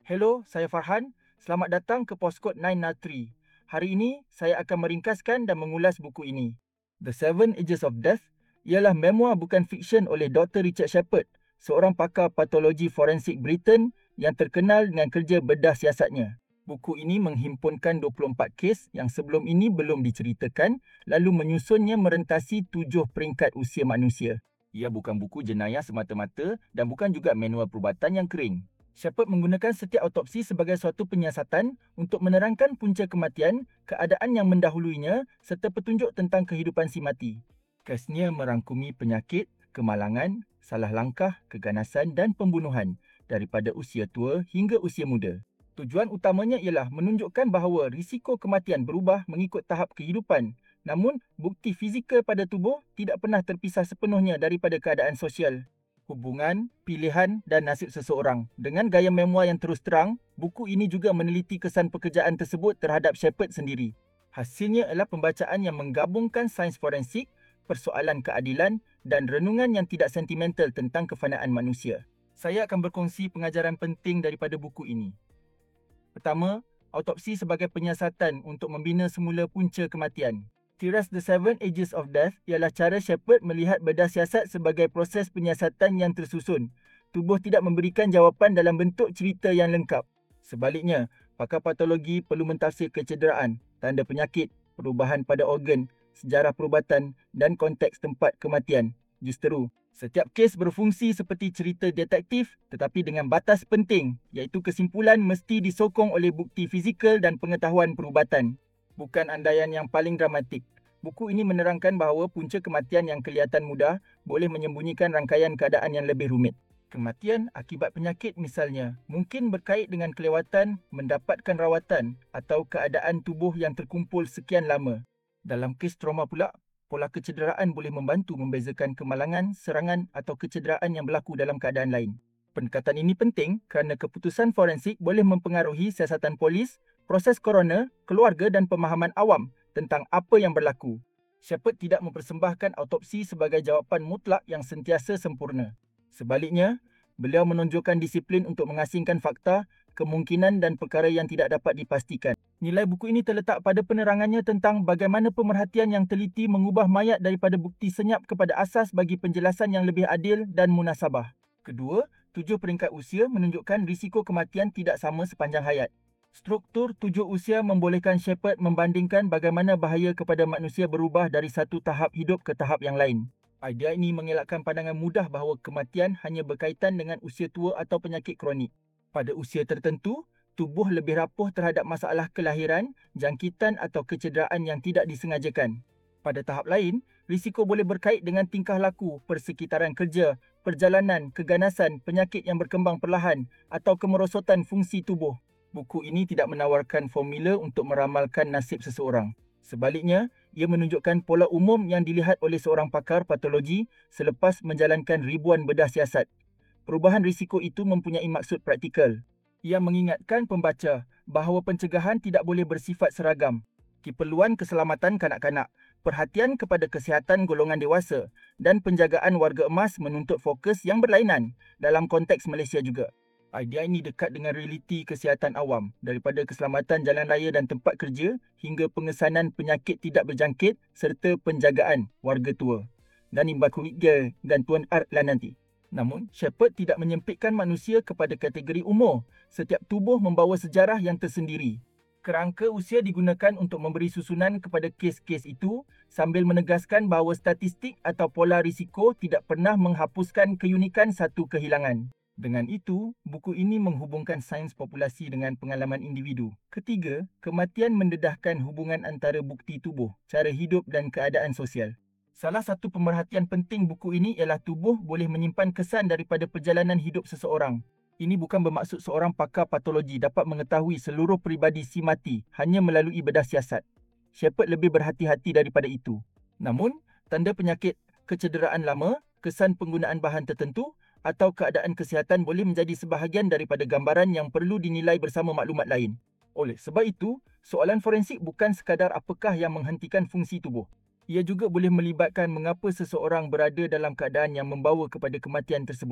Hello, saya Farhan. Selamat datang ke Postkod 903. Hari ini, saya akan meringkaskan dan mengulas buku ini. The Seven Ages of Death ialah memoir bukan fiksyen oleh Dr. Richard Shepard, seorang pakar patologi forensik Britain yang terkenal dengan kerja bedah siasatnya. Buku ini menghimpunkan 24 kes yang sebelum ini belum diceritakan, lalu menyusunnya merentasi 7 peringkat usia manusia. Ia bukan buku jenayah semata-mata dan bukan juga manual perubatan yang kering. Shepard menggunakan setiap autopsi sebagai suatu penyiasatan untuk menerangkan punca kematian, keadaan yang mendahuluinya serta petunjuk tentang kehidupan si mati. Kesnya merangkumi penyakit, kemalangan, salah langkah, keganasan dan pembunuhan daripada usia tua hingga usia muda. Tujuan utamanya ialah menunjukkan bahawa risiko kematian berubah mengikut tahap kehidupan, namun bukti fizikal pada tubuh tidak pernah terpisah sepenuhnya daripada keadaan sosial, hubungan, pilihan dan nasib seseorang. Dengan gaya memoir yang terus terang, buku ini juga meneliti kesan pekerjaan tersebut terhadap Shepard sendiri. Hasilnya ialah pembacaan yang menggabungkan sains forensik, persoalan keadilan dan renungan yang tidak sentimental tentang kefanaan manusia. Saya akan berkongsi pengajaran penting daripada buku ini. Pertama, autopsi sebagai penyiasatan untuk membina semula punca kematian. Tiras The Seven Ages of Death ialah cara Shepard melihat bedah siasat sebagai proses penyiasatan yang tersusun. Tubuh tidak memberikan jawapan dalam bentuk cerita yang lengkap. Sebaliknya, pakar patologi perlu mentafsir kecederaan, tanda penyakit, perubahan pada organ, sejarah perubatan dan konteks tempat kematian. Justeru, setiap kes berfungsi seperti cerita detektif tetapi dengan batas penting, iaitu kesimpulan mesti disokong oleh bukti fizikal dan pengetahuan perubatan. Bukan andaian yang paling dramatik. Buku ini menerangkan bahawa punca kematian yang kelihatan mudah boleh menyembunyikan rangkaian keadaan yang lebih rumit. Kematian akibat penyakit misalnya mungkin berkait dengan kelewatan mendapatkan rawatan atau keadaan tubuh yang terkumpul sekian lama. Dalam kes trauma pula, pola kecederaan boleh membantu membezakan kemalangan, serangan atau kecederaan yang berlaku dalam keadaan lain. Pendekatan ini penting kerana keputusan forensik boleh mempengaruhi siasatan polis, proses koroner, keluarga dan pemahaman awam tentang apa yang berlaku. Shepard tidak mempersembahkan autopsi sebagai jawapan mutlak yang sentiasa sempurna. Sebaliknya, beliau menonjolkan disiplin untuk mengasingkan fakta, kemungkinan dan perkara yang tidak dapat dipastikan. Nilai buku ini terletak pada penerangannya tentang bagaimana pemerhatian yang teliti mengubah mayat daripada bukti senyap kepada asas bagi penjelasan yang lebih adil dan munasabah. Kedua, 7 peringkat usia menunjukkan risiko kematian tidak sama sepanjang hayat. Struktur 7 usia membolehkan Shepard membandingkan bagaimana bahaya kepada manusia berubah dari satu tahap hidup ke tahap yang lain. Idea ini mengelakkan pandangan mudah bahawa kematian hanya berkaitan dengan usia tua atau penyakit kronik. Pada usia tertentu, tubuh lebih rapuh terhadap masalah kelahiran, jangkitan atau kecederaan yang tidak disengajakan. Pada tahap lain, risiko boleh berkait dengan tingkah laku, persekitaran kerja, perjalanan, keganasan, penyakit yang berkembang perlahan atau kemerosotan fungsi tubuh. Buku ini tidak menawarkan formula untuk meramalkan nasib seseorang. Sebaliknya, ia menunjukkan pola umum yang dilihat oleh seorang pakar patologi selepas menjalankan ribuan bedah siasat. Perubahan risiko itu mempunyai maksud praktikal. Ia mengingatkan pembaca bahawa pencegahan tidak boleh bersifat seragam. Keperluan keselamatan kanak-kanak, perhatian kepada kesihatan golongan dewasa dan penjagaan warga emas menuntut fokus yang berlainan dalam konteks Malaysia juga. Idea ini dekat dengan realiti kesihatan awam, daripada keselamatan jalan raya dan tempat kerja hingga pengesanan penyakit tidak berjangkit serta penjagaan warga tua. Dan Imbak Huiga dan Tuan Art lah nanti. Namun, Shepard tidak menyempitkan manusia kepada kategori umur. Setiap tubuh membawa sejarah yang tersendiri. Kerangka usia digunakan untuk memberi susunan kepada kes-kes itu sambil menegaskan bahawa statistik atau pola risiko tidak pernah menghapuskan keunikan satu kehilangan. Dengan itu, buku ini menghubungkan sains populasi dengan pengalaman individu. Ketiga, kematian mendedahkan hubungan antara bukti tubuh, cara hidup dan keadaan sosial. Salah satu pemerhatian penting buku ini ialah tubuh boleh menyimpan kesan daripada perjalanan hidup seseorang. Ini bukan bermaksud seorang pakar patologi dapat mengetahui seluruh peribadi si mati hanya melalui bedah siasat. Shepard lebih berhati-hati daripada itu. Namun, tanda penyakit, kecederaan lama, kesan penggunaan bahan tertentu atau keadaan kesihatan boleh menjadi sebahagian daripada gambaran yang perlu dinilai bersama maklumat lain. Oleh sebab itu, soalan forensik bukan sekadar apakah yang menghentikan fungsi tubuh. Ia juga boleh melibatkan mengapa seseorang berada dalam keadaan yang membawa kepada kematian tersebut.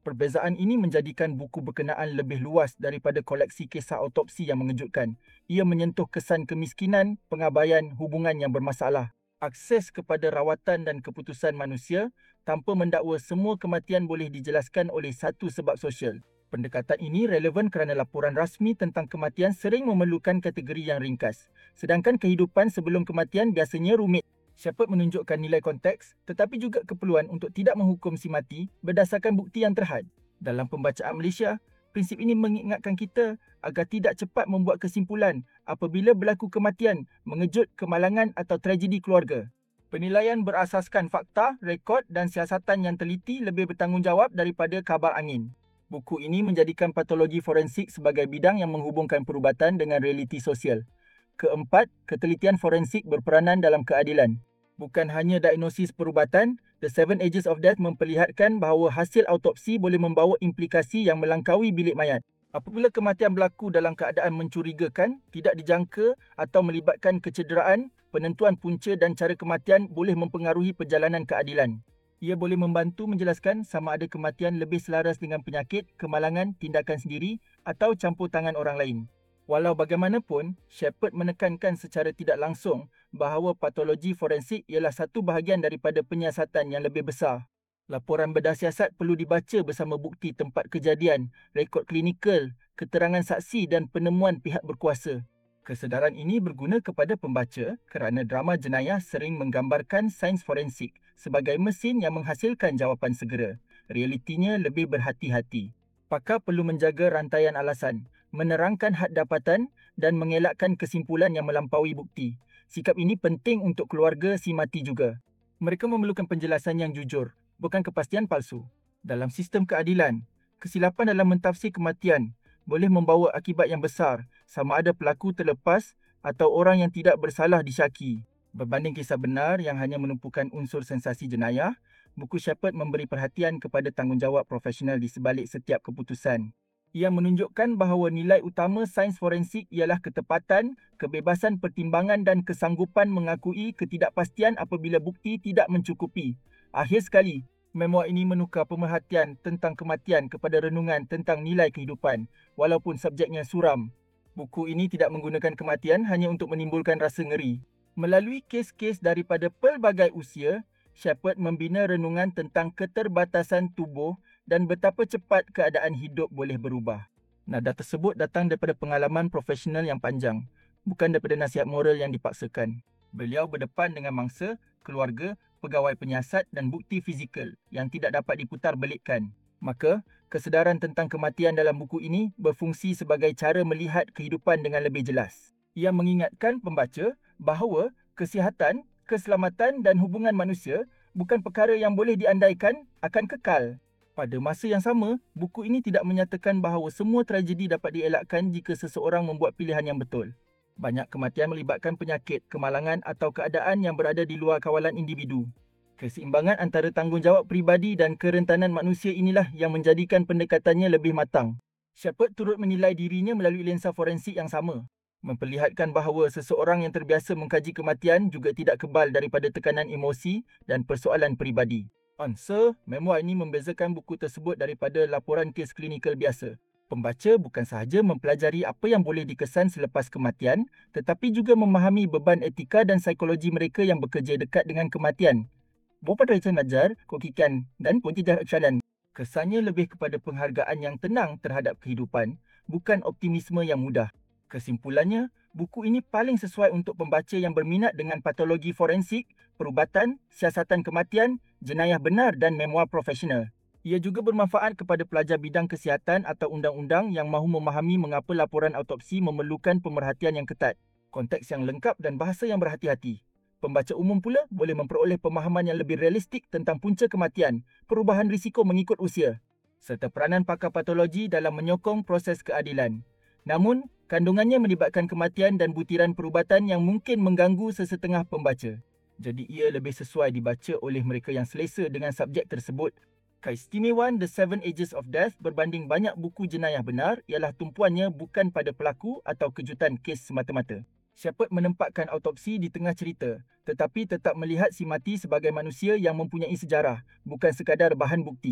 Perbezaan ini menjadikan buku berkenaan lebih luas daripada koleksi kisah autopsi yang mengejutkan. Ia menyentuh kesan kemiskinan, pengabaian, hubungan yang bermasalah, akses kepada rawatan dan keputusan manusia tanpa mendakwa semua kematian boleh dijelaskan oleh satu sebab sosial. Pendekatan ini relevan kerana laporan rasmi tentang kematian sering memerlukan kategori yang ringkas, sedangkan kehidupan sebelum kematian biasanya rumit. Shepard menunjukkan nilai konteks tetapi juga keperluan untuk tidak menghukum si mati berdasarkan bukti yang terhad. Dalam pembacaan Malaysia, prinsip ini mengingatkan kita agar tidak cepat membuat kesimpulan apabila berlaku kematian, mengejut, kemalangan atau tragedi keluarga. Penilaian berasaskan fakta, rekod dan siasatan yang teliti lebih bertanggungjawab daripada kabar angin. Buku ini menjadikan patologi forensik sebagai bidang yang menghubungkan perubatan dengan realiti sosial. Keempat, ketelitian forensik berperanan dalam keadilan. Bukan hanya diagnosis perubatan, The Seven Ages of Death memperlihatkan bahawa hasil autopsi boleh membawa implikasi yang melangkaui bilik mayat. Apabila kematian berlaku dalam keadaan mencurigakan, tidak dijangka atau melibatkan kecederaan, penentuan punca dan cara kematian boleh mempengaruhi perjalanan keadilan. Ia boleh membantu menjelaskan sama ada kematian lebih selaras dengan penyakit, kemalangan, tindakan sendiri atau campur tangan orang lain. Walau bagaimanapun, Shepard menekankan secara tidak langsung bahawa patologi forensik ialah satu bahagian daripada penyiasatan yang lebih besar. Laporan bedah siasat perlu dibaca bersama bukti tempat kejadian, rekod klinikal, keterangan saksi dan penemuan pihak berkuasa. Kesedaran ini berguna kepada pembaca kerana drama jenayah sering menggambarkan sains forensik sebagai mesin yang menghasilkan jawapan segera. Realitinya lebih berhati-hati. Pakar perlu menjaga rantaian alasan, menerangkan had dapatan dan mengelakkan kesimpulan yang melampaui bukti. Sikap ini penting untuk keluarga si mati juga. Mereka memerlukan penjelasan yang jujur, bukan kepastian palsu. Dalam sistem keadilan, kesilapan dalam mentafsir kematian boleh membawa akibat yang besar sama ada pelaku terlepas atau orang yang tidak bersalah disyaki. Berbanding kisah benar yang hanya menumpukan unsur sensasi jenayah, buku Shepard memberi perhatian kepada tanggungjawab profesional di sebalik setiap keputusan. Ia menunjukkan bahawa nilai utama sains forensik ialah ketepatan, kebebasan pertimbangan dan kesanggupan mengakui ketidakpastian apabila bukti tidak mencukupi. Akhir sekali, memoir ini menukar pemerhatian tentang kematian kepada renungan tentang nilai kehidupan, walaupun subjeknya suram. Buku ini tidak menggunakan kematian hanya untuk menimbulkan rasa ngeri. Melalui kes-kes daripada pelbagai usia, Shepard membina renungan tentang keterbatasan tubuh dan betapa cepat keadaan hidup boleh berubah. Nada tersebut datang daripada pengalaman profesional yang panjang, bukan daripada nasihat moral yang dipaksakan. Beliau berdepan dengan mangsa, keluarga, pegawai penyiasat dan bukti fizikal yang tidak dapat diputar belikkan. Maka, kesedaran tentang kematian dalam buku ini berfungsi sebagai cara melihat kehidupan dengan lebih jelas. Ia mengingatkan pembaca bahawa kesihatan, keselamatan dan hubungan manusia bukan perkara yang boleh diandaikan akan kekal. Pada masa yang sama, buku ini tidak menyatakan bahawa semua tragedi dapat dielakkan jika seseorang membuat pilihan yang betul. Banyak kematian melibatkan penyakit, kemalangan atau keadaan yang berada di luar kawalan individu. Keseimbangan antara tanggungjawab peribadi dan kerentanan manusia inilah yang menjadikan pendekatannya lebih matang. Shepard turut menilai dirinya melalui lensa forensik yang sama, memperlihatkan bahawa seseorang yang terbiasa mengkaji kematian juga tidak kebal daripada tekanan emosi dan persoalan peribadi. Answer, memoir ini membezakan buku tersebut daripada laporan kes klinikal biasa. Pembaca bukan sahaja mempelajari apa yang boleh dikesan selepas kematian, tetapi juga memahami beban etika dan psikologi mereka yang bekerja dekat dengan kematian. Bapa Rachel Najar, Kokikan dan Pontijar Akshalan. Kesannya lebih kepada penghargaan yang tenang terhadap kehidupan, bukan optimisme yang mudah. Kesimpulannya, buku ini paling sesuai untuk pembaca yang berminat dengan patologi forensik, perubatan, siasatan kematian, jenayah benar dan memoir profesional. Ia juga bermanfaat kepada pelajar bidang kesihatan atau undang-undang yang mahu memahami mengapa laporan autopsi memerlukan pemerhatian yang ketat, konteks yang lengkap dan bahasa yang berhati-hati. Pembaca umum pula boleh memperoleh pemahaman yang lebih realistik tentang punca kematian, perubahan risiko mengikut usia, serta peranan pakar patologi dalam menyokong proses keadilan. Namun, kandungannya melibatkan kematian dan butiran perubatan yang mungkin mengganggu sesetengah pembaca. Jadi ia lebih sesuai dibaca oleh mereka yang selesa dengan subjek tersebut. Keistimewaan The Seven Ages of Death berbanding banyak buku jenayah benar ialah tumpuannya bukan pada pelaku atau kejutan kes semata-mata. Shepard menempatkan autopsi di tengah cerita, tetapi tetap melihat si mati sebagai manusia yang mempunyai sejarah, bukan sekadar bahan bukti.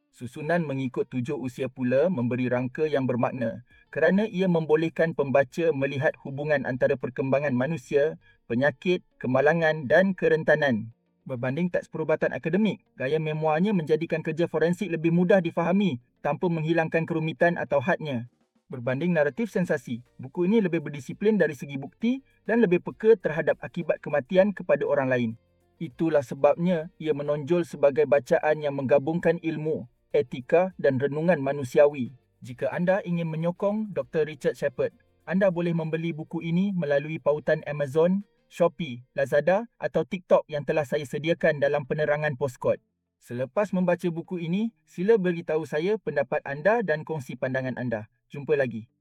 Susunan mengikut 7 usia pula memberi rangka yang bermakna kerana ia membolehkan pembaca melihat hubungan antara perkembangan manusia, penyakit, kemalangan dan kerentanan. Berbanding teks perubatan akademik, gaya memoarnya menjadikan kerja forensik lebih mudah difahami tanpa menghilangkan kerumitan atau hadnya. Berbanding naratif sensasi, buku ini lebih berdisiplin dari segi bukti dan lebih peka terhadap akibat kematian kepada orang lain. Itulah sebabnya ia menonjol sebagai bacaan yang menggabungkan ilmu, etika dan renungan manusiawi. Jika anda ingin menyokong Dr. Richard Shepherd, anda boleh membeli buku ini melalui pautan Amazon, Shopee, Lazada atau TikTok yang telah saya sediakan dalam penerangan Postkod. Selepas membaca buku ini, sila beritahu saya pendapat anda dan kongsi pandangan anda. Jumpa lagi.